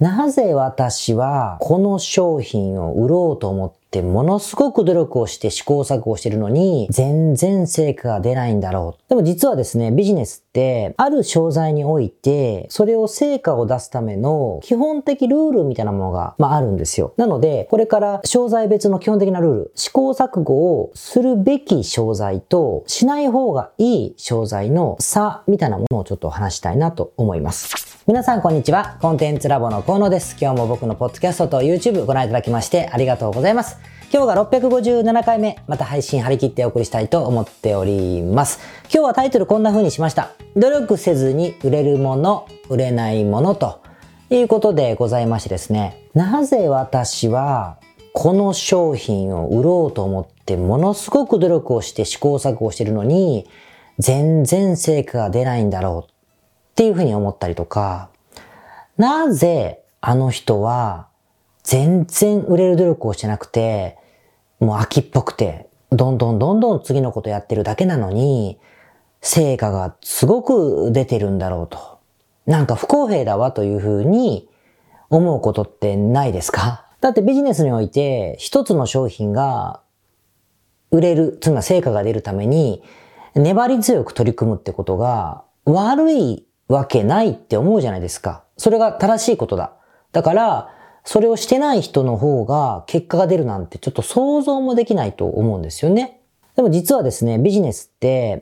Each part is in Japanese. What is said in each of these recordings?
なぜ私はこの商品を売ろうと思ってものすごく努力をして試行錯誤してるのに全然成果が出ないんだろう。でも実はですね、ビジネスってある商材においてそれを成果を出すための基本的ルールみたいなものがあるんですよ。なのでこれから商材別の基本的なルール、試行錯誤をするべき商材としない方がいい商材の差みたいなものをちょっと話したいなと思います。皆さんこんにちは。コンテンツラボの河野です。今日も僕のポッドキャストと YouTube ご覧いただきましてありがとうございます。今日が657回目、また配信張り切ってお送りしたいと思っております。今日はタイトルこんな風にしました。努力せずに売れるもの、売れないものということでございましてですね。なぜ私はこの商品を売ろうと思ってものすごく努力をして試行錯誤しているのに全然成果が出ないんだろうっていうふうに思ったりとか、なぜあの人は全然売れる努力をしてなくて、もう飽きっぽくて、どんどん次のことやってるだけなのに、成果がすごく出てるんだろうと。なんか不公平だわというふうに思うことってないですか？だってビジネスにおいて一つの商品が売れる、つまり成果が出るために粘り強く取り組むってことが悪いわけないって思うじゃないですか。それが正しいことだ。だから、それをしてない人の方が結果が出るなんてちょっと想像もできないと思うんですよね。でも実はですね、ビジネスって、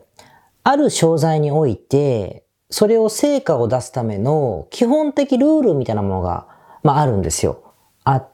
ある商材において、それを成果を出すための基本的ルールみたいなものが、あるんですよ。あって、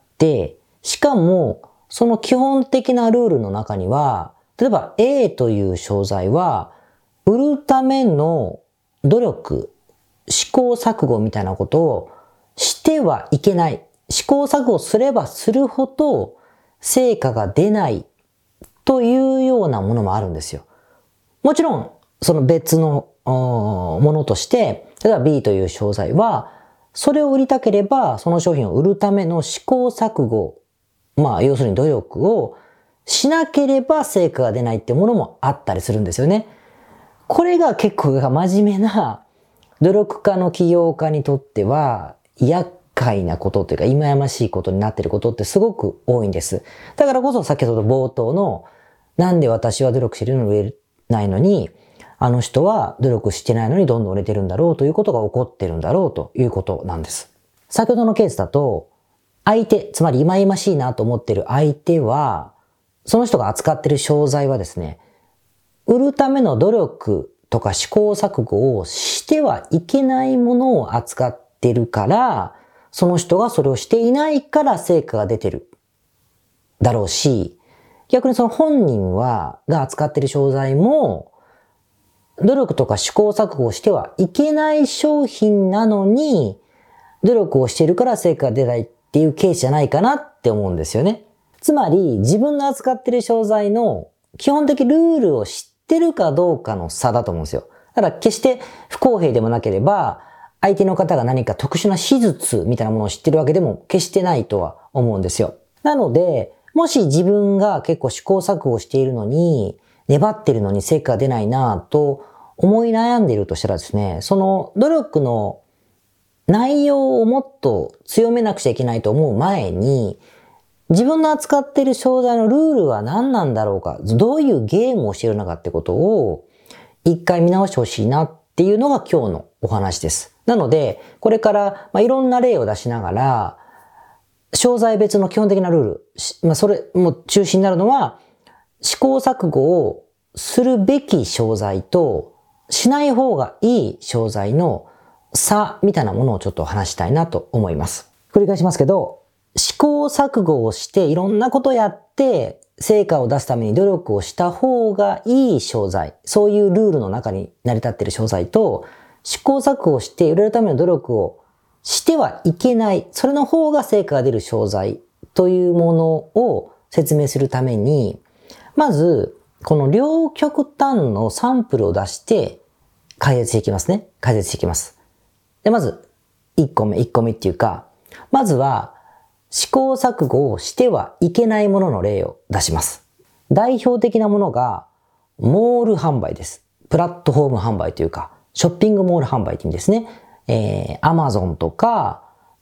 しかも、その基本的なルールの中には、例えば A という商材は、売るための努力、試行錯誤みたいなことをしてはいけない。試行錯誤すればするほど成果が出ないというようなものもあるんですよ。もちろん、その別のものとして、例えば B という商材は、それを売りたければ、その商品を売るための試行錯誤、要するに努力をしなければ成果が出ないっていうものもあったりするんですよね。これが結構真面目な努力家の起業家にとっては厄介なことというか忌々しいことになっていることってすごく多いんです。だからこそ先ほど冒頭のなんで私は努力しているのに売れないのにあの人は努力してないのにどんどん売れてるんだろうということが起こってるんだろうということなんです。先ほどのケースだと相手、つまり忌々しいなと思っている相手はその人が扱っている商材はですね、売るための努力とか試行錯誤をしてはいけないものを扱ってるから、その人がそれをしていないから成果が出てるだろうし、逆にその本人が扱ってる商材も、努力とか試行錯誤をしてはいけない商品なのに、努力をしているから成果が出ないっていうケースじゃないかなって思うんですよね。つまり、自分の扱ってる商材の基本的ルールを知ってるかどうかの差だと思うんですよ。だから決して不公平でもなければ、相手の方が何か特殊な手術みたいなものを知ってるわけでも決してないとは思うんですよ。なので、もし自分が結構試行錯誤をしているのに、粘ってるのに成果が出ないなぁと思い悩んでいるとしたらですね、その努力の内容をもっと強めなくちゃいけないと思う前に、自分の扱っている商材のルールは何なんだろうか、どういうゲームをしているのかってことを一回見直してほしいなっていうのが今日のお話です。なので、これからいろんな例を出しながら、商材別の基本的なルール、それも中心になるのは、試行錯誤をするべき商材としない方がいい商材の差みたいなものをちょっと話したいなと思います。繰り返しますけど、試行錯誤をしていろんなことやって成果を出すために努力をした方がいい商材、そういうルールの中に成り立っている商材と、試行錯誤をして売れるための努力をしてはいけない、それの方が成果が出る商材というものを説明するために、まずこの両極端のサンプルを出して解説していきますね。解説していきます。で、まず1個目っていうか、まずは試行錯誤をしてはいけないものの例を出します。代表的なものがモール販売です。プラットフォーム販売というか、ショッピングモール販売って意味ですね。Amazon とか、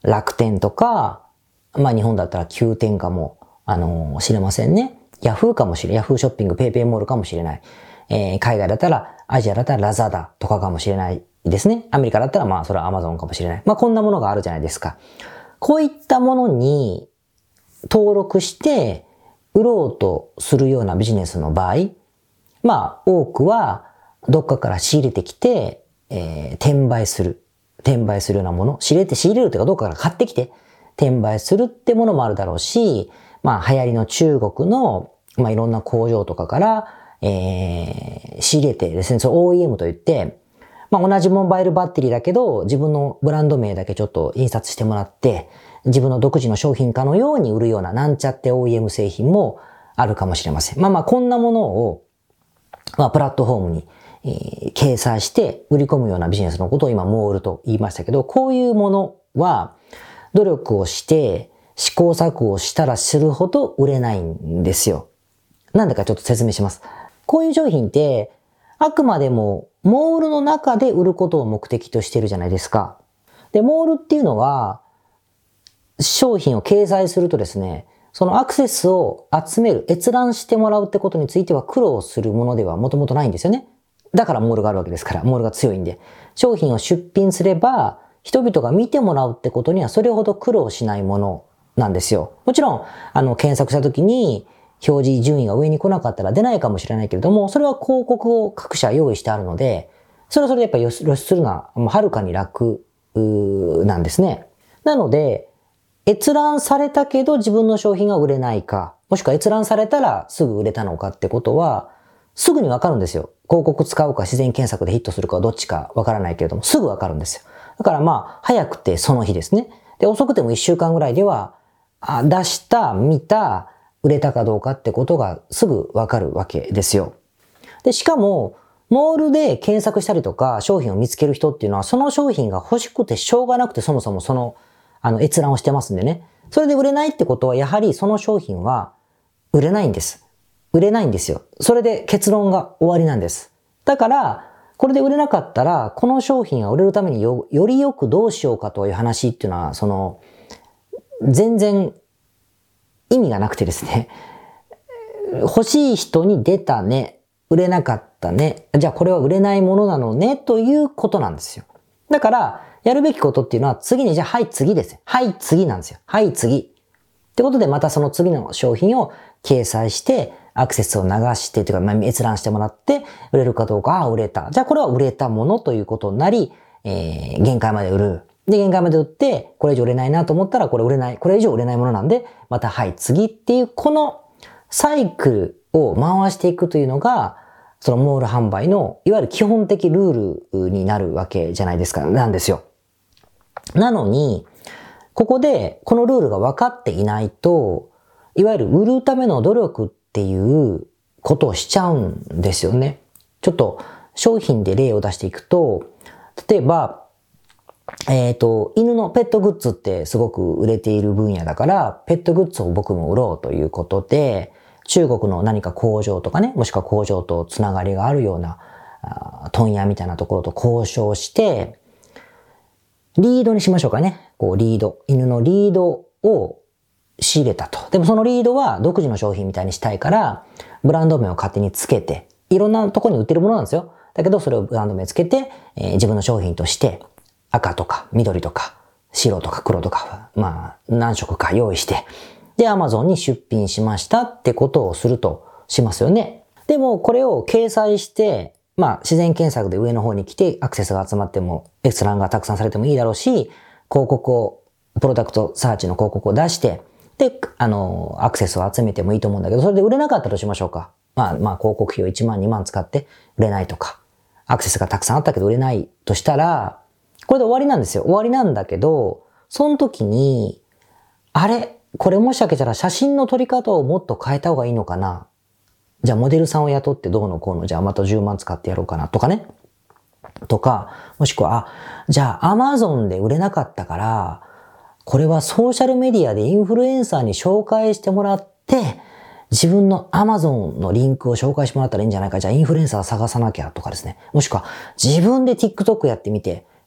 楽天とか、まあ日本だったら9天かも、しれませんね。ヤフーかもしれない。ヤフーショッピング、ペイペイモールかもしれない。海外だったら、アジアだったらラザダとかかもしれないですね。アメリカだったらまあそれはアマゾンかもしれない。まあこんなものがあるじゃないですか。こういったものに登録して売ろうとするようなビジネスの場合、まあ多くはどっかから仕入れてきて、転売するようなもの、仕入れるというかどっかから買ってきて転売するってものもあるだろうし、まあ流行りの中国のまあいろんな工場とかから、仕入れてですね、その OEM といって、まあ同じモバイルバッテリーだけど自分のブランド名だけちょっと印刷してもらって自分の独自の商品かのように売るようななんちゃって OEM 製品もあるかもしれません。まあこんなものをまあプラットフォームに掲載して売り込むようなビジネスのことを今モールと言いましたけど、こういうものは努力をして試行錯誤をしたらするほど売れないんですよ。なんでかちょっと説明します。こういう商品ってあくまでもモールの中で売ることを目的としてるじゃないですか。で、モールっていうのは商品を掲載するとですね、そのアクセスを集める、閲覧してもらうってことについては苦労するものではもともとないんですよね。だからモールがあるわけですから、モールが強いんで。商品を出品すれば、人々が見てもらうってことにはそれほど苦労しないものなんですよ。もちろん、検索した時に表示順位が上に来なかったら出ないかもしれないけれども、それは広告を各社用意してあるので、それはそれでやっぱり露出するのははるかに楽なんですね。なので、閲覧されたけど自分の商品が売れないか、もしくは閲覧されたらすぐ売れたのかってことは、すぐにわかるんですよ。広告使うか自然検索でヒットするかどっちかわからないけれども、すぐわかるんですよ。だからまあ、早くてその日ですね。で、遅くても1週間ぐらいでは、出した、見た、売れたかどうかってことがすぐわかるわけですよ。で、しかも、モールで検索したりとか商品を見つける人っていうのは、その商品が欲しくてしょうがなくてそもそもその、閲覧をしてますんでね。それで売れないってことは、やはりその商品は売れないんです。売れないんですよ。それで結論が終わりなんです。だから、これで売れなかったら、この商品が売れるためによりよくどうしようかという話っていうのは、全然意味がなくてですね。欲しい人に出たね。売れなかったね。じゃあこれは売れないものなのね。ということなんですよ。だから、やるべきことっていうのは次に、じゃあはい次ですよ。はい次なんですよ。はい次。ってことでまたその次の商品を掲載して、アクセスを流してというか、閲覧してもらって、売れるかどうか、売れた。じゃあこれは売れたものということになり、限界まで売る。で、限界まで売って、これ以上売れないなと思ったら、これ売れない、これ以上売れないものなんで、またはい次っていう、このサイクルを回していくというのが、そのモール販売の、いわゆる基本的ルールになるわけじゃないですか、なんですよ。なのに、ここで、このルールが分かっていないと、いわゆる売るための努力っていうことをしちゃうんですよね。ちょっと商品で例を出していくと、例えば、犬のペットグッズってすごく売れている分野だから、ペットグッズを僕も売ろうということで、中国の何か工場とかね、もしくは工場とつながりがあるような問屋みたいなところと交渉して、リードにしましょうかね。リード。犬のリードを仕入れたと。でもそのリードは独自の商品みたいにしたいから、ブランド名を勝手につけて、いろんなところに売ってるものなんですよ。だけどそれをブランド名つけて、自分の商品として赤とか緑とか白とか黒とか、何色か用意して、で、Amazon に出品しましたってことをするとしますよね。でもこれを掲載して、自然検索で上の方に来てアクセスが集まっても、閲覧がたくさんされてもいいだろうし、広告を、プロダクトサーチの広告を出して、で、アクセスを集めてもいいと思うんだけど、それで売れなかったとしましょうか。広告費を1万2万使って売れないとか、アクセスがたくさんあったけど売れないとしたら、これで終わりなんですよ。終わりなんだけど、その時に、これもしかけたら写真の撮り方をもっと変えた方がいいのかな。じゃあモデルさんを雇ってどうのこうの、じゃあまた10万使ってやろうかなとかね。とか、もしくは、じゃあ Amazon で売れなかったから、これはソーシャルメディアでインフルエンサーに紹介してもらって、自分の Amazon のリンクを紹介してもらったらいいんじゃないか。じゃあインフルエンサー探さなきゃとかですね。もしくは自分で TikTok やってみて、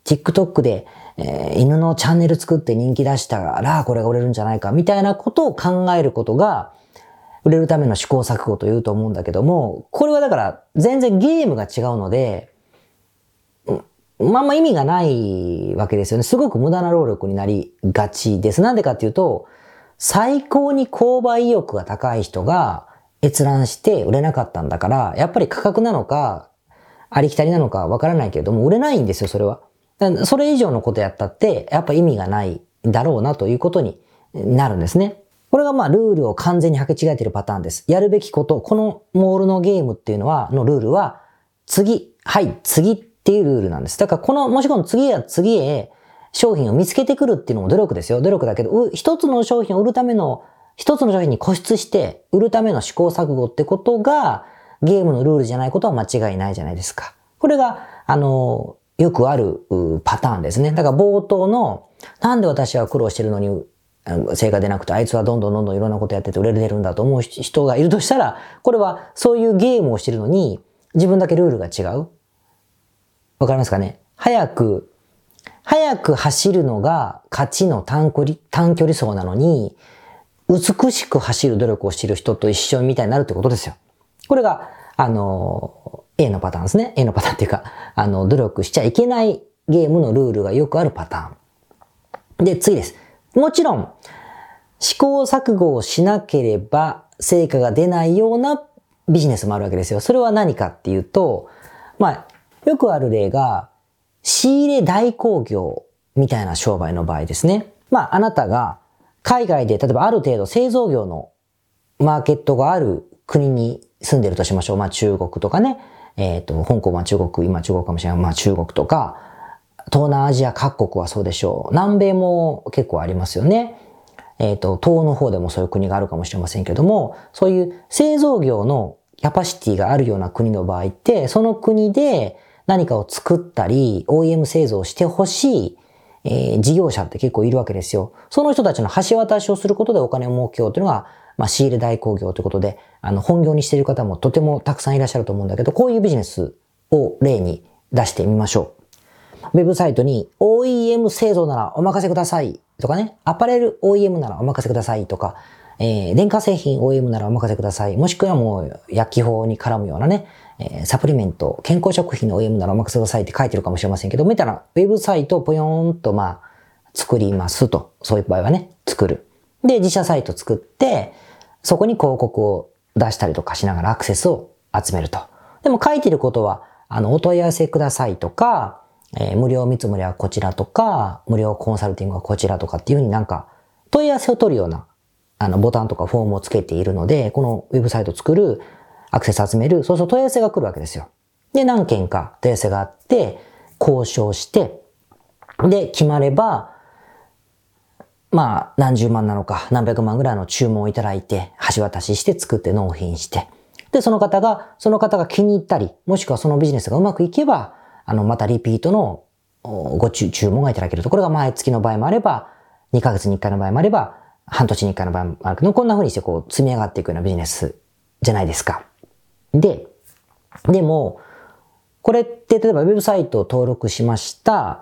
TikTok で、犬のチャンネル作って人気出したら、これが売れるんじゃないか、みたいなことを考えることが、売れるための試行錯誤というと思うんだけども、これはだから全然ゲームが違うので、まあまあ意味がないわけですよね。すごく無駄な労力になりがちです。なんでかっていうと、最高に購買意欲が高い人が閲覧して売れなかったんだから、やっぱり価格なのか、ありきたりなのかわからないけれども、売れないんですよ、それは。それ以上のことやったって、やっぱ意味がないだろうなということになるんですね。これがまあルールを完全に履き違えているパターンです。やるべきこと、このモールのゲームっていうのは、のルールは、次っていうルールなんです。だからもしこの次や次へ商品を見つけてくるっていうのも努力ですよ。努力だけど、一つの商品を売るための、一つの商品に固執して売るための試行錯誤ってことが、ゲームのルールじゃないことは間違いないじゃないですか。これが、よくあるパターンですね。だから冒頭の、なんで私は苦労してるのに、成果出なくて、あいつはどんどんいろんなことやってて売れてるんだと思う人がいるとしたら、これはそういうゲームをしてるのに、自分だけルールが違う。わかりますかね？早く走るのが勝ちの短距離走なのに、美しく走る努力をしている人と一緒みたいになるってことですよ。これが、A のパターンですね。A のパターンっていうか、努力しちゃいけないゲームのルールがよくあるパターン。で、次です。もちろん、試行錯誤をしなければ成果が出ないようなビジネスもあるわけですよ。それは何かっていうと、まあ、よくある例が、仕入れ代行業みたいな商売の場合ですね。まあ、あなたが海外で、例えばある程度製造業のマーケットがある国に住んでるとしましょう。まあ、中国とかね。香港は中国、今中国かもしれない。まあ、中国とか、東南アジア各国はそうでしょう。南米も結構ありますよね。東の方でもそういう国があるかもしれませんけども、そういう製造業のキャパシティがあるような国の場合って、その国で何かを作ったり、OEM 製造してほしい、事業者って結構いるわけですよ。その人たちの橋渡しをすることでお金を儲けようというのが、まあ、仕入れ代行業ということで、本業にしている方もとてもたくさんいらっしゃると思うんだけど、こういうビジネスを例に出してみましょう。ウェブサイトに OEM 製造ならお任せくださいとかね、アパレル OEM ならお任せくださいとか、電化製品 OEM ならお任せください。もしくはもう薬機法に絡むようなね、サプリメント、健康食品の OEM ならお任せくださいって書いてるかもしれませんけど、見たらウェブサイトをぽよーんと作りますと。そういう場合はね、作る。で、自社サイト作って、そこに広告を出したりとかしながらアクセスを集めると。でも書いてることは、お問い合わせくださいとか、無料見積もりはこちらとか、無料コンサルティングはこちらとかっていうふうになんか、問い合わせを取るような、ボタンとかフォームをつけているので、このウェブサイトを作る、アクセス集める、そうすると問い合わせが来るわけですよ。で、何件か問い合わせがあって、交渉して、で、決まれば、まあ、何十万なのか、何百万ぐらいの注文をいただいて、橋渡しして作って納品して、で、その方が気に入ったり、もしくはそのビジネスがうまくいけば、またリピートの注文がいただけると。これが毎月の場合もあれば、2ヶ月に1回の場合もあれば、半年に1回の場合もあるけど、こんな風にして積み上がっていくようなビジネスじゃないですか。でも、これって例えばウェブサイトを登録しました、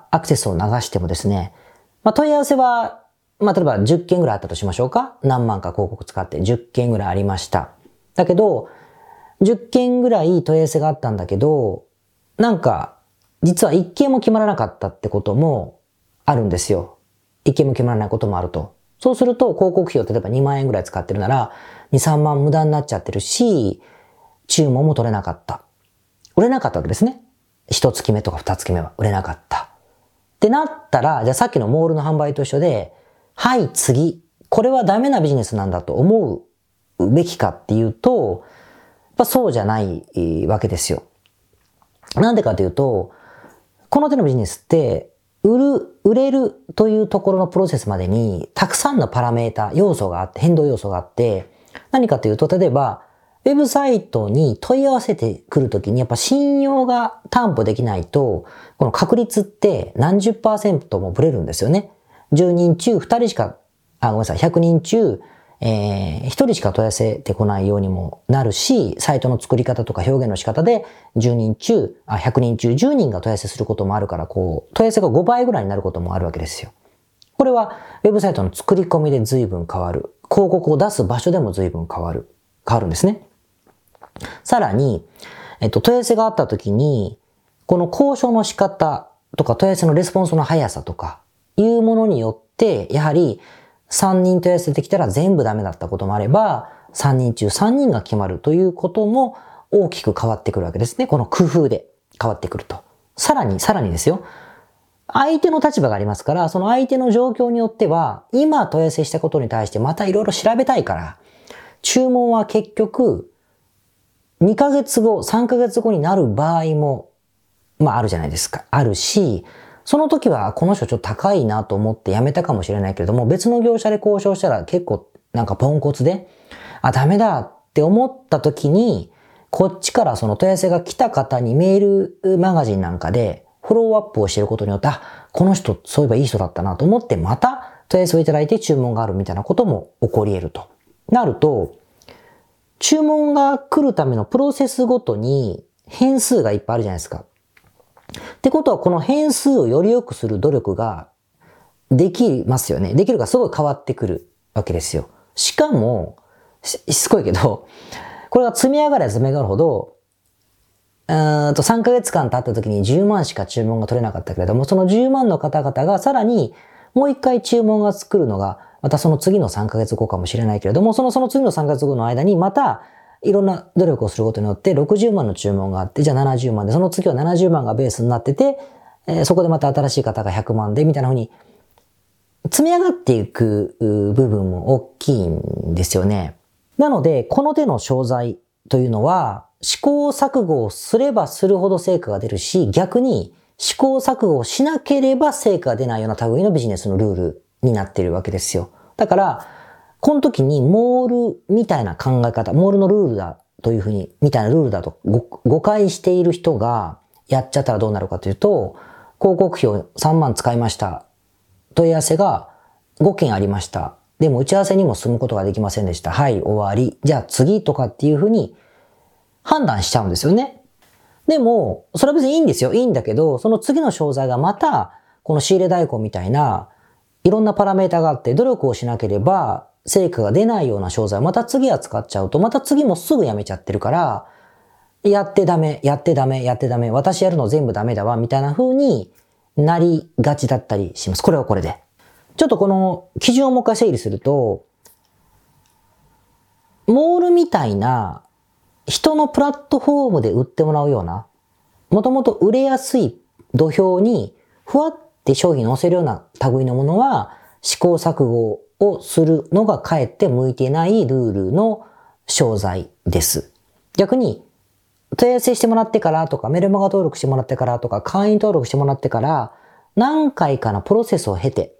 アクセスを流してもですね、問い合わせは、例えば10件ぐらいあったとしましょうか。何万か広告使って10件ぐらいありました。だけど、10件ぐらい問い合わせがあったんだけど、なんか、実は1件も決まらなかったってこともあるんですよ。1件も決まらないこともあると。そうすると広告費を例えば2万円ぐらい使ってるなら、2、3万無駄になっちゃってるし、注文も取れなかった。売れなかったわけですね。1月目とか2月目は売れなかった。ってなったら、じゃあさっきのモールの販売と一緒で、はい、次。これはダメなビジネスなんだと思うべきかっていうと、そうじゃないわけですよ。なんでかというと、この手のビジネスって、売れるというところのプロセスまでに、たくさんのパラメータ、要素があって、変動要素があって、何かというと、例えば、ウェブサイトに問い合わせてくるときに、やっぱ信用が担保できないと、この確率って何十%もブレるんですよね。10人中2人しか、ごめんなさい、100人中、 一人しか問い合わせてこないようにもなるし、サイトの作り方とか表現の仕方で100人中10人が問い合わせすることもあるから、問い合わせが5倍ぐらいになることもあるわけですよ。これはウェブサイトの作り込みで随分変わる。広告を出す場所でも随分変わるんですね。さらに、問い合わせがあった時に、この交渉の仕方とか問い合わせのレスポンスの速さとかいうものによって、やはり3人問い合わせてきたら全部ダメだったこともあれば、3人中3人が決まるということも大きく変わってくるわけですね。この工夫で変わってくると。さらにですよ。相手の立場がありますから、その相手の状況によっては、今問い合わせしたことに対してまたいろいろ調べたいから、注文は結局、2ヶ月後、3ヶ月後になる場合も、あるじゃないですか。あるし、その時はこの人ちょっと高いなと思ってやめたかもしれないけれども、別の業者で交渉したら結構ポンコツで、ダメだって思った時に、こっちからその問い合わせが来た方にメールマガジンなんかで、フォローアップをしていることによって、この人、そういえばいい人だったなと思って、また問い合わせをいただいて注文があるみたいなことも起こり得ると。なると、注文が来るためのプロセスごとに変数がいっぱいあるじゃないですか。ってことは、この変数をより良くする努力ができますよね。できるがすごい変わってくるわけですよ。しかも、しつこいけど、これが積み上がれば積み上がるほど、3ヶ月間経った時に10万しか注文が取れなかったけれども、その10万の方々がさらにもう一回注文が作るのが、またその次の3ヶ月後かもしれないけれども、その次の3ヶ月後の間にまたいろんな努力をすることによって60万の注文があって、じゃあ70万で、その次は70万がベースになってて、そこでまた新しい方が100万で、みたいな風に積み上がっていく部分も大きいんですよね。なので、この手の商材というのは、試行錯誤をすればするほど成果が出るし、逆に試行錯誤をしなければ成果が出ないような類のビジネスのルールになっているわけですよ。だから、この時にモールみたいな考え方、モールのルールだというふうに、みたいなルールだと誤解している人がやっちゃったらどうなるかというと、広告費を3万使いました。問い合わせが5件ありました。でも打ち合わせにも進むことができませんでした。はい、終わり。じゃあ次とかっていうふうに判断しちゃうんですよね。でも、それは別にいいんですよ。いいんだけど、その次の商材がまた、この仕入れ代行みたいな、いろんなパラメータがあって、努力をしなければ、成果が出ないような商材をまた次は使っちゃうと、また次もすぐやめちゃってるから、やってダメ、私やるの全部ダメだわ、みたいな風になりがちだったりします。これはこれで。ちょっとこの基準をもう一回整理すると、モールみたいな、人のプラットフォームで売ってもらうような、もともと売れやすい土俵にふわって商品を載せるような類のものは試行錯誤をするのがかえって向いていないルールの商材です。逆に問い合わせしてもらってからとかメルマガ登録してもらってからとか会員登録してもらってから何回かのプロセスを経て、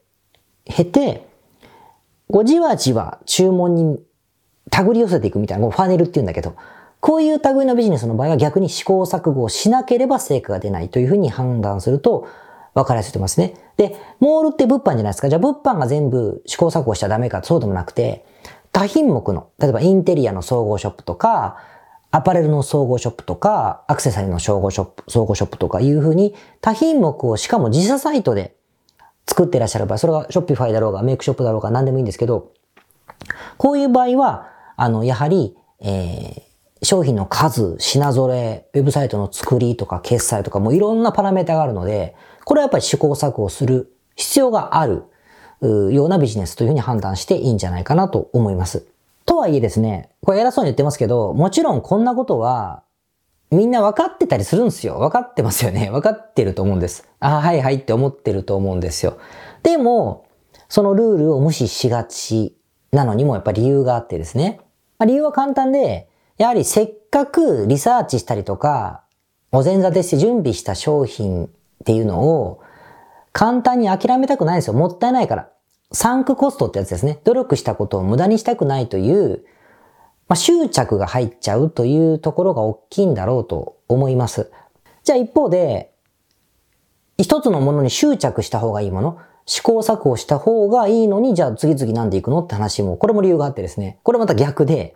じわじわ注文に手繰り寄せていくみたいな、ファネルって言うんだけど、こういう類のビジネスの場合は逆に試行錯誤をしなければ成果が出ないというふうに判断すると分かりやすいと思いますね。で、モールって物販じゃないですか。じゃあ物販が全部試行錯誤しちゃダメかそうでもなくて、多品目の、例えばインテリアの総合ショップとか、アパレルの総合ショップとか、アクセサリーの総合ショップとかいうふうに多品目をしかも自社サイトで作っていらっしゃる場合、それがショッピファイだろうがメイクショップだろうが何でもいいんですけど、こういう場合は、やはり、商品の数、品揃え、ウェブサイトの作りとか決済とかもいろんなパラメータがあるので、これはやっぱり試行錯誤する必要があるようなビジネスというふうに判断していいんじゃないかなと思います。とはいえですね、これ偉そうに言ってますけど、もちろんこんなことはみんな分かってたりするんですよ。分かってますよね。分かってると思うんです。はいはいって思ってると思うんですよ。でも、そのルールを無視しがちなのにもやっぱり理由があってですね。理由は簡単で、やはりせっかくリサーチしたりとか、お膳立てして準備した商品っていうのを簡単に諦めたくないんですよ。もったいないから。サンクコストってやつですね。努力したことを無駄にしたくないという、執着が入っちゃうというところが大きいんだろうと思います。じゃあ一方で、一つのものに執着した方がいいもの。 試行錯誤した方がいいのに、じゃあ次々なんでいくのって話も、これも理由があってですね、これまた逆で、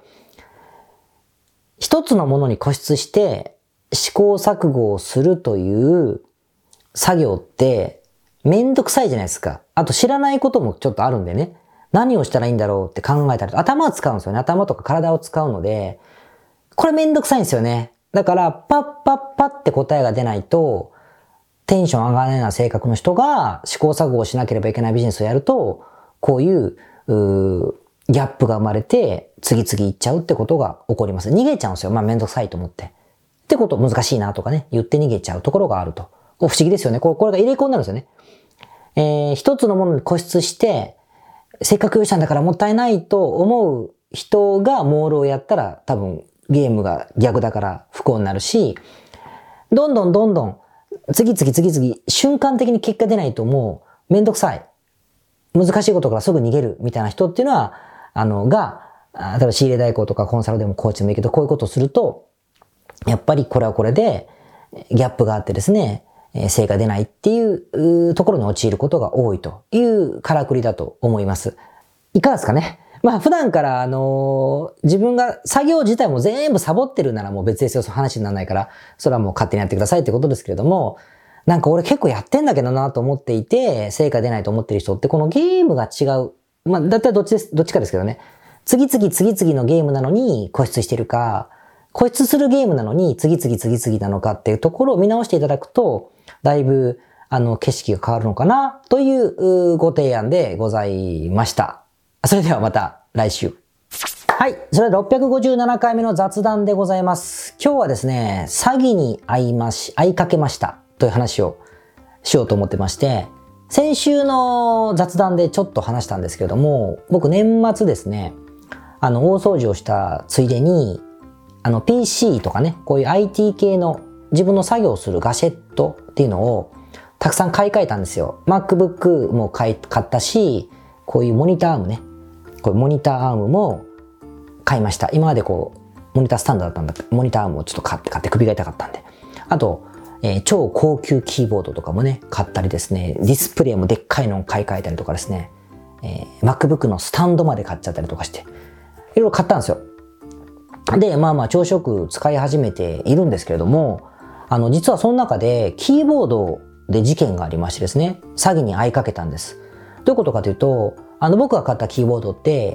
一つのものに固執して試行錯誤をするという作業ってめんどくさいじゃないですか。あと知らないこともちょっとあるんでね。何をしたらいいんだろうって考えたり、頭を使うんですよね。頭とか体を使うので、これめんどくさいんですよね。だから、パッパッパって答えが出ないと、テンション上がらないような性格の人が試行錯誤をしなければいけないビジネスをやると、こういう、ギャップが生まれて、次々行っちゃうってことが起こります。逃げちゃうんですよ。まあめんどくさいと思って。ってこと難しいなとかね、言って逃げちゃうところがあると。不思議ですよね。これが入れ子になるんですよね。一つのものに固執して、せっかく用意したんだからもったいないと思う人がモールをやったら多分ゲームが逆だから不幸になるし、どんどん次々瞬間的に結果出ないともうめんどくさい。難しいことからすぐ逃げるみたいな人っていうのは、例えば仕入れ代行とかコンサルでもコーチでもいいけど、こういうことをすると、やっぱりこれはこれでギャップがあってですね、成果出ないっていうところに陥ることが多いというからくりだと思います。いかがですかね。まあ普段から自分が作業自体も全部サボってるならもう別ですよ。その話にならないから、それはもう勝手にやってくださいってことですけれども、なんか俺結構やってんだけどなと思っていて、成果出ないと思ってる人ってこのゲームが違う。まあだいたいどっちかですけどね。次々のゲームなのに固執してるか、固執するゲームなのに次々なのかっていうところを見直していただくと、だいぶ景色が変わるのかなというご提案でございました。それではまた来週。はい。それで657回目の雑談でございます。今日はですね、詐欺に遭いかけましたという話をしようと思ってまして、先週の雑談でちょっと話したんですけれども、僕年末ですね、大掃除をしたついでに、PC とかね、こういう IT 系の自分の作業をするガジェットっていうのをたくさん買い替えたんですよ。MacBook も買ったし、こういうモニターアームね、こういうモニターアームも買いました。今までこう、モニタースタンドだったんだけど、モニターアームをちょっと買って首が痛かったんで。あと、超高級キーボードとかもね、買ったりですね、ディスプレイもでっかいのを買い替えたりとかですね、MacBook のスタンドまで買っちゃったりとかして、いろいろ買ったんですよ。で、まあ調子よく使い始めているんですけれども、実はその中でキーボードで事件がありましてですね、詐欺に遭いかけたんです。どういうことかというと、僕が買ったキーボードって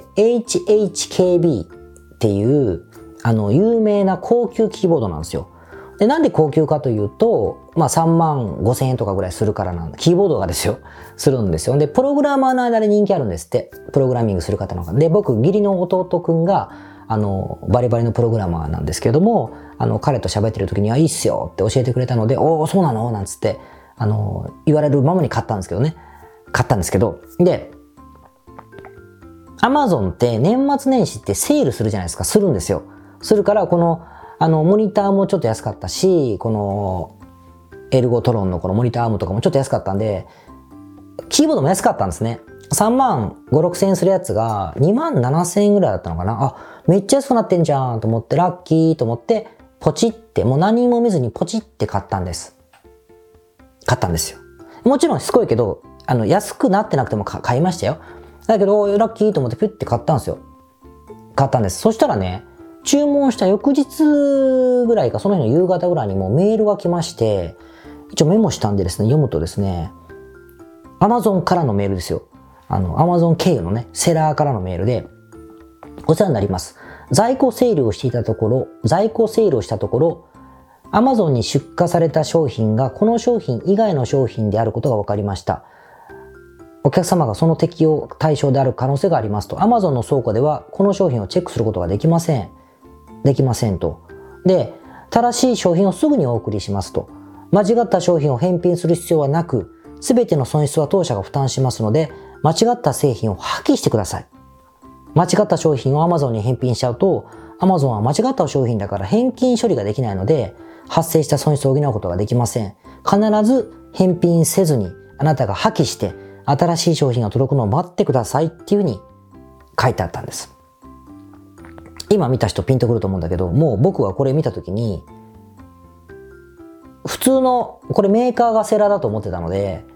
HHKB っていう有名な高級キーボードなんですよ。で、なんで高級かというと、まあ3万5千円とかぐらいするからなんだ。キーボードがですよ。するんですよ。で、プログラマーの間で人気あるんですって。プログラミングする方の中で。僕、義理の弟くんが、バリバリのプログラマーなんですけれども、彼と喋ってる時に、いいっすよって教えてくれたので、おー、そうなのなんつって、言われるままに買ったんですけどね。で、Amazon って年末年始ってセールするじゃないですか。するんですよ。するから、この、モニターもちょっと安かったし、この、エルゴトロンのこのモニターアームとかもちょっと安かったんで、キーボードも安かったんですね。3万5、6千円するやつが2万7千円ぐらいだったのかな。あ、めっちゃ安くなってんじゃんと思って、ラッキーと思って、ポチって、もう何も見ずにポチって買ったんです。買ったんですよ。もちろんしつこいけど、安くなってなくても買いましたよ。だけど、ラッキーと思ってピュッて買ったんですよ。買ったんです。そしたらね、注文した翌日ぐらいか、その日の夕方ぐらいにもうメールが来まして、一応メモしたんでですね、読むとですね、Amazon からのメールですよ。Amazon 経由のね、セラーからのメールで、お世話になります。在庫セールをしたところ、Amazon に出荷された商品がこの商品以外の商品であることが分かりました。お客様がその適用対象である可能性がありますと。Amazon の倉庫ではこの商品をチェックすることができませんと。で、正しい商品をすぐにお送りしますと。間違った商品を返品する必要はなく、すべての損失は当社が負担しますので、間違った製品を破棄してください。間違った商品を Amazon に返品しちゃうと、Amazon は間違った商品だから返金処理ができないので、発生した損失を補うことができません。必ず返品せずに、あなたが破棄して、新しい商品が届くのを待ってくださいっていうふうに書いてあったんです。今見た人ピンとくると思うんだけど、もう僕はこれ見たときに、普通の、これメーカーがセラーだと思ってたので、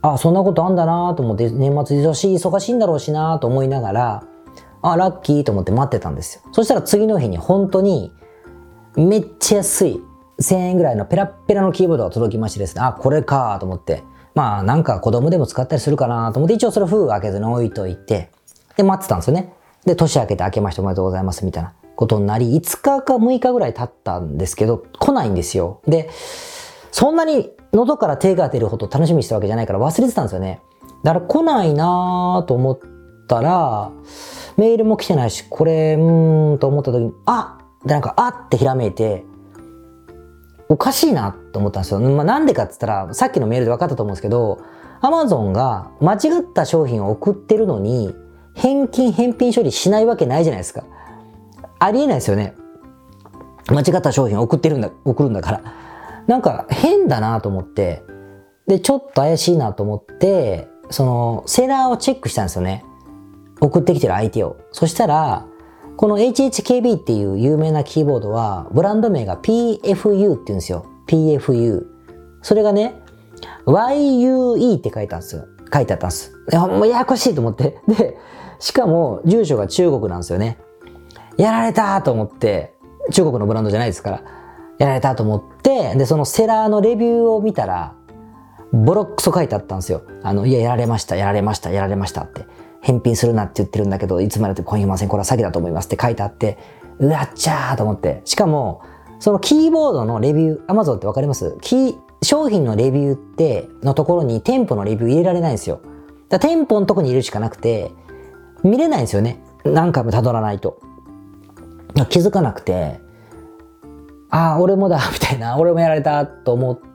あ、そんなことあんだなと思って、年末忙しいんだろうしなと思いながら、あ、ラッキーと思って待ってたんですよ。そしたら次の日に本当に、めっちゃ安い、1000円ぐらいのペラッペラのキーボードが届きましてですね、あ、これかと思って、まあなんか子供でも使ったりするかなと思って、一応それ封開けずに置いといて、で待ってたんですよね。で、年明けて明けましておめでとうございますみたいなことになり、5日か6日ぐらい経ったんですけど、来ないんですよ。で、そんなに喉から手が出るほど楽しみにしたわけじゃないから忘れてたんですよね。だから来ないなと思ったら、メールも来てないし、これ、と思った時に、ってひらめいて、おかしいなと思ったんですよ。まあ、なんでかって言ったら、さっきのメールで分かったと思うんですけど、Amazon が間違った商品を送ってるのに、返品処理しないわけないじゃないですか。ありえないですよね。間違った商品を送るんだから。なんか変だなと思って、で、ちょっと怪しいなと思って、セラーをチェックしたんですよね。送ってきてる相手を。そしたら、この HHKB っていう有名なキーボードは、ブランド名が PFU って言うんですよ。PFU。それがね、YUE って書いてあったんです。もうややこしいと思って。で、しかも住所が中国なんですよね。やられたと思って、中国のブランドじゃないですから、やられたと思って、で、そのセラーのレビューを見たら、ボロックソ書いてあったんですよ。やられましたって。返品するなって言ってるんだけど、いつまでも来ません。これは詐欺だと思いますって書いてあって、うわっちゃーと思って。しかも、そのキーボードのレビュー、Amazon ってわかります？商品のレビューってのところに店舗のレビュー入れられないんですよ。だから店舗のとこに入れるしかなくて、見れないんですよね。何回も辿らないと。気づかなくて、俺もだ、みたいな、俺もやられたと思って、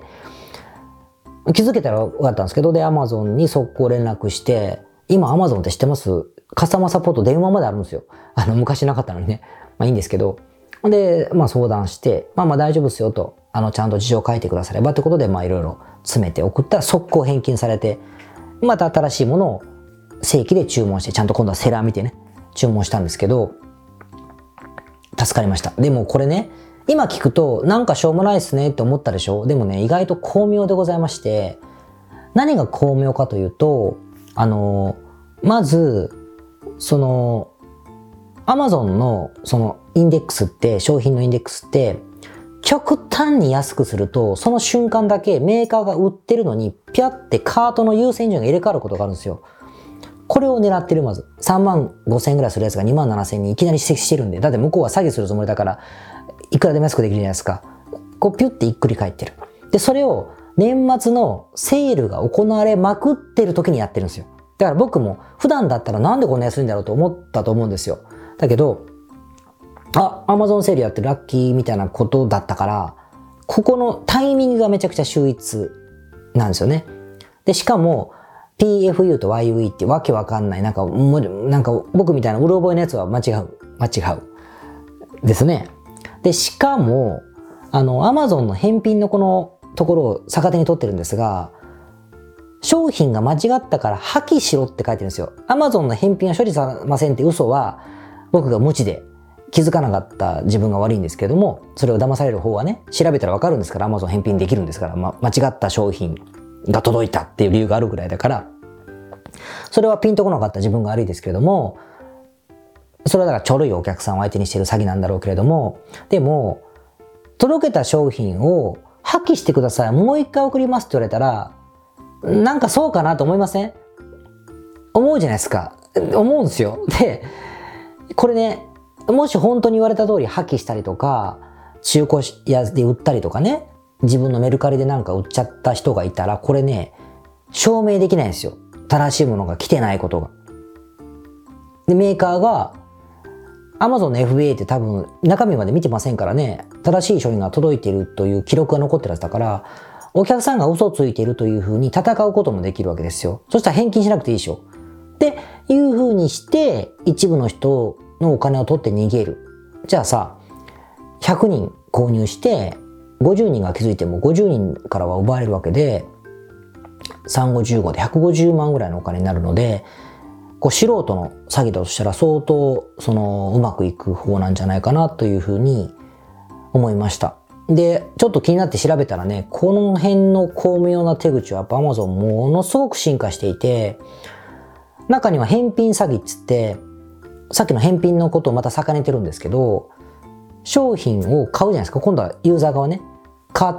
気づけたら分かったんですけど、で、Amazon に速攻連絡して、今 Amazon って知ってます？カスタマーサポート電話まであるんですよ。昔なかったのにね。まあいいんですけど。で、まあ相談して、まあ大丈夫ですよと、ちゃんと事情を書いてくださればってことで、まあいろいろ詰めて送ったら速攻返金されて、また新しいものを正規で注文して、ちゃんと今度はセラー見てね、注文したんですけど、助かりました。でもこれね、今聞くとなんかしょうもないっすねって思ったでしょ？でもね、意外と巧妙でございまして、何が巧妙かというと、まず、Amazon のインデックスって、商品のインデックスって、極端に安くすると、その瞬間だけメーカーが売ってるのに、ピャってカートの優先順位が入れ替わることがあるんですよ。これを狙ってる、まず。3万5千円ぐらいするやつが2万7千円にいきなり指摘してるんで、だって向こうは詐欺するつもりだから、いくらでも安くできるじゃないですか。こうピュってひっくり返ってる。で、それを年末のセールが行われまくってる時にやってるんですよ。だから僕も普段だったらなんでこんな安いんだろうと思ったと思うんですよ。だけど、Amazon セールやってるラッキーみたいなことだったから、ここのタイミングがめちゃくちゃ秀逸なんですよね。で、しかも、PFU と YUE ってわけわかんない。なんか僕みたいなうろ覚えのやつは間違う。ですね。で、しかも、Amazon の返品のこのところを逆手に取ってるんですが、商品が間違ったから破棄しろって書いてるんですよ。Amazon の返品は処理されませんって嘘は、僕が無知で気づかなかった自分が悪いんですけれども、それを騙される方はね、調べたらわかるんですから、Amazon 返品できるんですから、間違った商品が届いたっていう理由があるぐらいだから、それはピンとこなかった自分が悪いですけれども、それはだからちょろいお客さんを相手にしている詐欺なんだろうけれども、でも、届けた商品を破棄してください。もう一回送りますって言われたら、なんかそうかなと思いません？思うじゃないですか。思うんですよ。で、これね、もし本当に言われた通り破棄したりとか、中古屋で売ったりとかね、自分のメルカリでなんか売っちゃった人がいたら、これね、証明できないんですよ。正しいものが来てないことが。で、メーカーが、Amazon の FBA って多分中身まで見てませんからね、正しい商品が届いているという記録が残ってるはずだから、お客さんが嘘ついているというふうに戦うこともできるわけですよ。そしたら返金しなくていいでしょ。っていうふうにして、一部の人のお金を取って逃げる。じゃあさ、100人購入して、50人が気づいても50人からは奪われるわけで、3、5、15で150万ぐらいのお金になるので、素人の詐欺だとしたら相当うまくいく方なんじゃないかなというふうに思いました。 で、ちょっと気になって調べたらね、この辺の巧妙な手口はやっぱ Amazon ものすごく進化していて、中には返品詐欺っつって、さっきの返品のことをまた逆ねてるんですけど、商品を買うじゃないですか。今度はユーザー側ね。買って、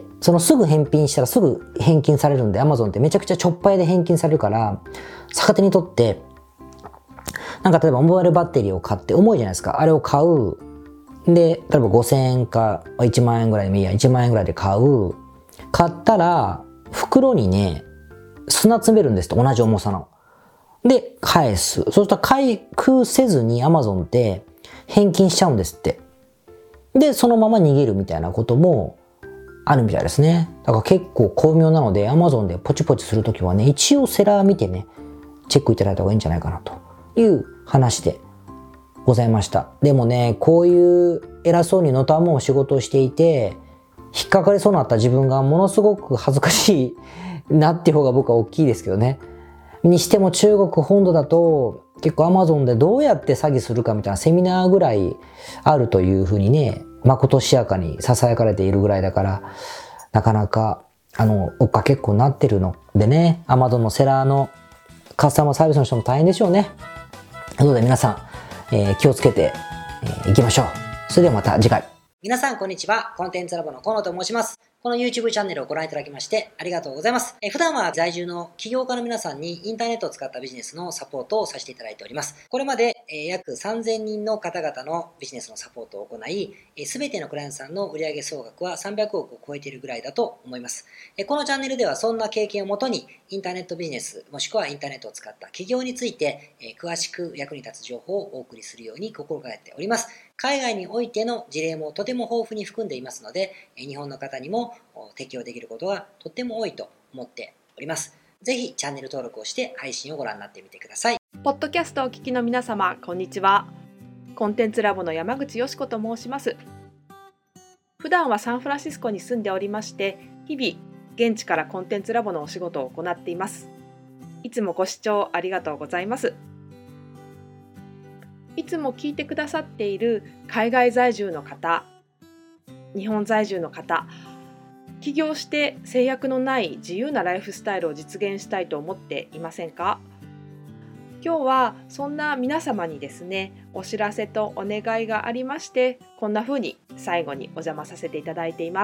そのすぐ返品したらすぐ返金されるんで、Amazon ってめちゃくちゃちょっぱいで返金されるから、逆手にとって、なんか例えばモバイルバッテリーを買って重いじゃないですか。あれを買う。で、例えば5000円か1万円ぐらいでもいいや、1万円ぐらいで買う。買ったら、袋にね、砂詰めるんですって、同じ重さの。で、返す。そうすると開封せずに Amazon って返金しちゃうんですって。で、そのまま逃げるみたいなこともあるみたいですね。だから結構巧妙なので Amazon でポチポチするときはね、一応セラー見てね、チェックいただいた方がいいんじゃないかなという話でございました。でもね、こういう偉そうにのたもう仕事をしていて、引っかかりそうになった自分がものすごく恥ずかしいなっていう方が僕は大きいですけどね。にしても中国本土だと結構 Amazon でどうやって詐欺するかみたいなセミナーぐらいあるというふうにね、まことしやかに囁かれているぐらいだから、なかなか追っかけっこになってるのでね、Amazon のセラーのカスタマーサービスの人も大変でしょうね。ということで皆さん、気をつけていきましょう。それではまた次回。皆さんこんにちは。コンテンツラボの河野と申します。この YouTube チャンネルをご覧いただきましてありがとうございます。普段は在住の起業家の皆さんにインターネットを使ったビジネスのサポートをさせていただいております。これまで約3000人の方々のビジネスのサポートを行い、すべてのクライアントさんの売上総額は300億を超えているぐらいだと思います。このチャンネルではそんな経験をもとにインターネットビジネスもしくはインターネットを使った起業について詳しく役に立つ情報をお送りするように心がけております。海外においての事例もとても豊富に含んでいますので、日本の方にも適用できることがとっても多いと思っております。ぜひチャンネル登録をして配信をご覧になってみてください。 ポッドキャストをお聞きの皆様、こんにちは。コンテンツラボの山口よしこと申します。普段はサンフランシスコに住んでおりまして、日々現地からコンテンツラボのお仕事を行っています。いつもご視聴ありがとうございます。いつも聞いてくださっている海外在住の方、日本在住の方、起業して制約のない自由なライフスタイルを実現したいと思っていませんか？今日はそんな皆様にですね、お知らせとお願いがありまして、こんな風に最後にお邪魔させていただいています。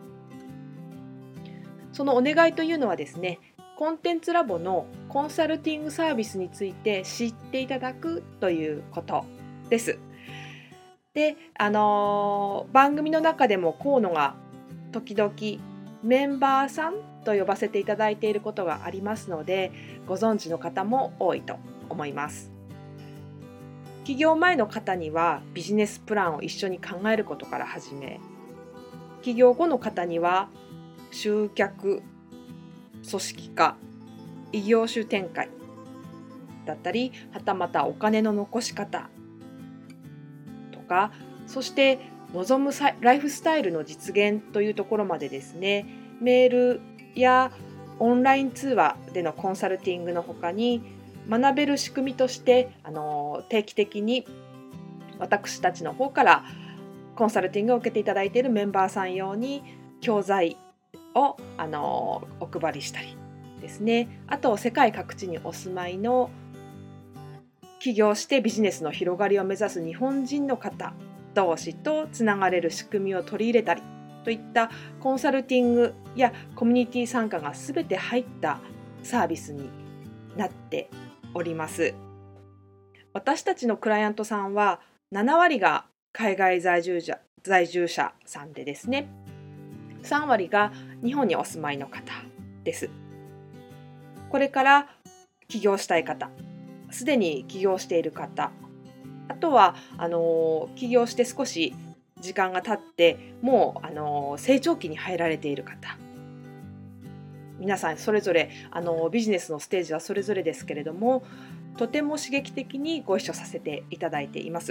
そのお願いというのはですね、コンテンツラボのコンサルティングサービスについて知っていただくということです。で、番組の中でも河野が時々メンバーさんと呼ばせていただいていることがありますので、ご存知の方も多いと思います。起業前の方にはビジネスプランを一緒に考えることから始め、起業後の方には集客、組織化、異業種展開だったり、はたまたお金の残し方とか、そして望むライフスタイルの実現というところまでですね、メールやオンライン通話でのコンサルティングの他に、学べる仕組みとして定期的に私たちの方からコンサルティングを受けていただいているメンバーさん用に教材をお配りしたりですね。あと世界各地にお住まいの起業してビジネスの広がりを目指す日本人の方同士とつながれる仕組みを取り入れたりといったコンサルティングやコミュニティ参加がすべて入ったサービスになっております。私たちのクライアントさんは7割が海外在住者さんでですね、3割が日本にお住まいの方です。これから起業したい方、すでに起業している方、あとは起業して少し時間が経ってもう成長期に入られている方、皆さんそれぞれビジネスのステージはそれぞれですけれども、とても刺激的にご一緒させていただいています。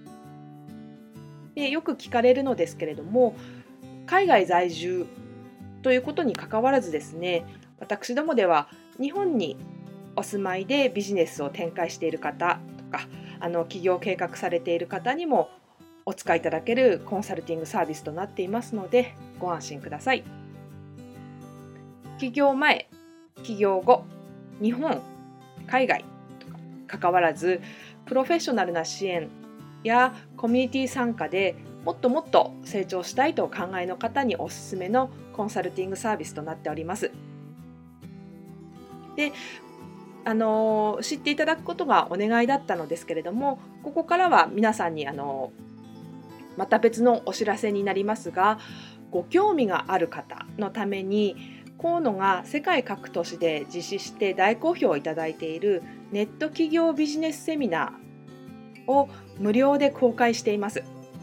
で、よく聞かれるのですけれども、海外在住ということに関わらずですね、私どもでは日本にお住まいでビジネスを展開している方とか、起業計画されている方にもお使いいただけるコンサルティングサービスとなっていますので、ご安心ください。起業前、起業後、日本、海外とか関わらず、プロフェッショナルな支援やコミュニティ参加でもっともっと成長したいとお考えの方におすすめのコンサルティングサービスとなっております。で、知っていただくことがお願いだったのですけれども、ここからは皆さんにまた別のお知らせになりますが、ご興味がある方のために河野が世界各都市で実施して大好評をいただいているネット企業ビジネスセミナーを無料で公開しています。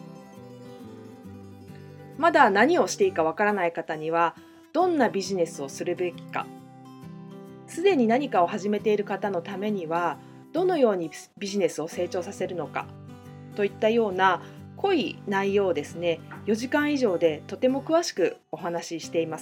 まだ何をしていいかわからない方には、どんなビジネスをするべきか、すでに何かを始めている方のためにはどのようにビジネスを成長させるのかといったような濃い内容をですね、4時間以上でとても詳しくお話ししています。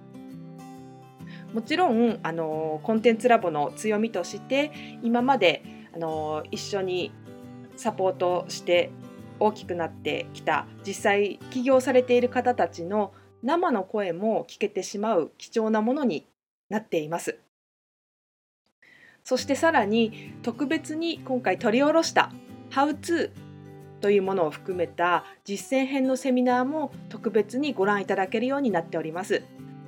もちろんコンテンツラボの強みとして、今まで一緒にサポートして大きくなってきた、実際起業されている方たちの生の声も聞けてしまう貴重なものになっています。そしてさらに特別に今回取り下ろしたHow to というものを含めた実践編のセミナーも特別にご覧いただけるようになっております。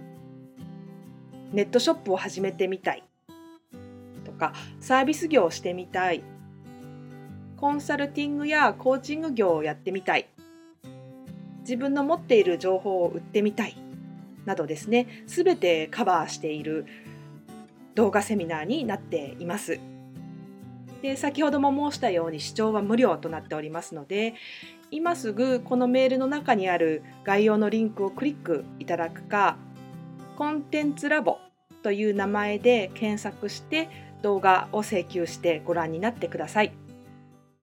ネットショップを始めてみたいとか、サービス業をしてみたい、コンサルティングやコーチング業をやってみたい、自分の持っている情報を売ってみたいなどですね、すべてカバーしている動画セミナーになっています。で、先ほども申したように視聴は無料となっておりますので、今すぐこのメールの中にある概要のリンクをクリックいただくか、コンテンツラボという名前で検索して動画を請求してご覧になってください。